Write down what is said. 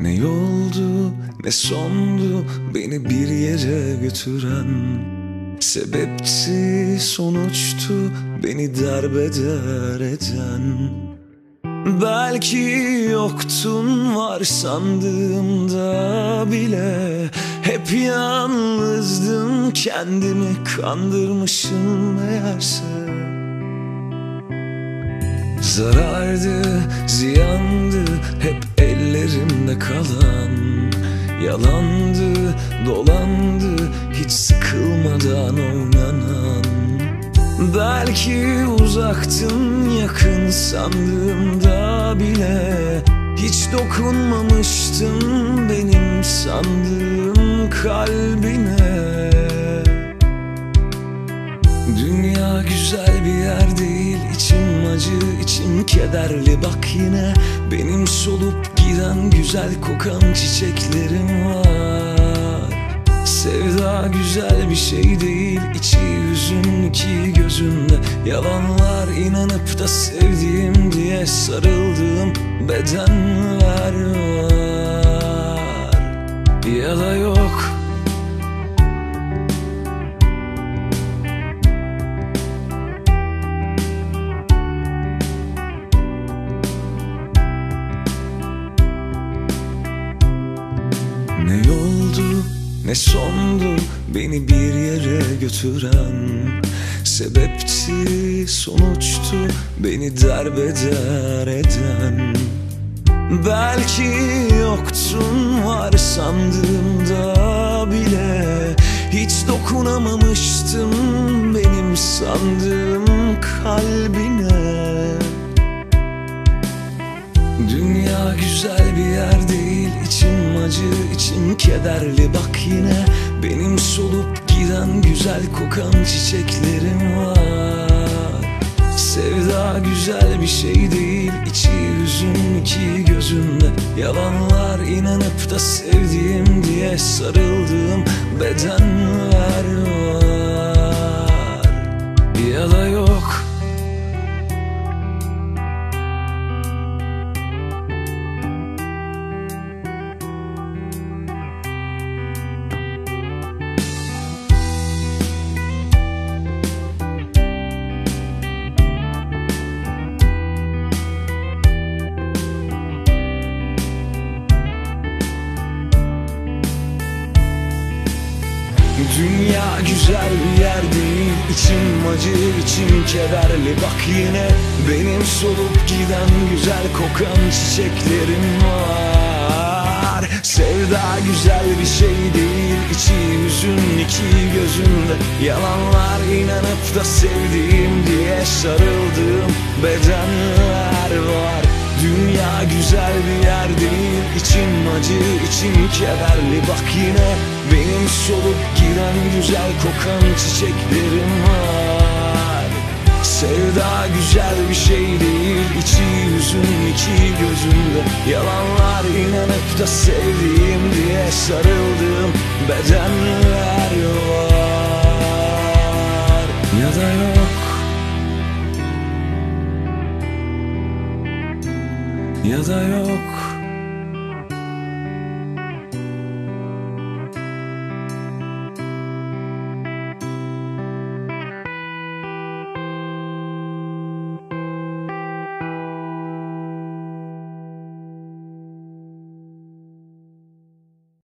Ne yoldu ne sondu beni bir yere götüren, sebepti sonuçtu beni derbeder eden. Belki yoktun var sandığımda bile, hep yalnızdım, kendimi kandırmışım meğerse. Zarardı, ziyandı hep ellerimde kalan, yalandı, dolandı hiç sıkılmadan oynanan. Belki uzaktın yakın sandığımda bile, hiç dokunmamıştım benim sandığım kalbine. Dünya güzel bir yer değil, içim acı, içim kederli. Bak yine benim solup giden güzel kokan çiçeklerim var. Sevda güzel bir şey değil, içi hüzün iki gözümde. Yalanlar, inanıp da sevdiğim diye sarıldığım bedenler var. Ya da yok. Ne yoldu ne sondu beni bir yere götüren, sebepti sonuçtu beni derbeder eden. Belki yoktun var sandığımda bile, hiç dokunamamıştım benim sandığım kalbine. Dünya güzel bir yer değil, içim acı, içim kederli. Bak yine benim solup giden güzel kokan çiçeklerim var. Sevda güzel bir şey değil, içi hüzün iki gözümde. Yalanlar, inanıp da sevdiğim diye sarıldığım bedenler var. Ya da yok. Dünya güzel bir yer değil, içim acı, içim kederli. Bak yine benim solup giden güzel kokan çiçeklerim var. Sevda güzel bir şey değil, içi hüzün iki gözümde. Yalanlar, inanıp da sevdiğim diye sarıldığım bedenler var. Dünya güzel bir yer değil, içim acı, içim kederli. Bak yine benim solup giden güzel kokan çiçeklerim var. Sevda güzel bir şey değil, içi hüzün iki gözümde. Yalanlar, inanıp da sevdiğim diye sarıldığım bedenler var. Ya da yok. Ya da yok.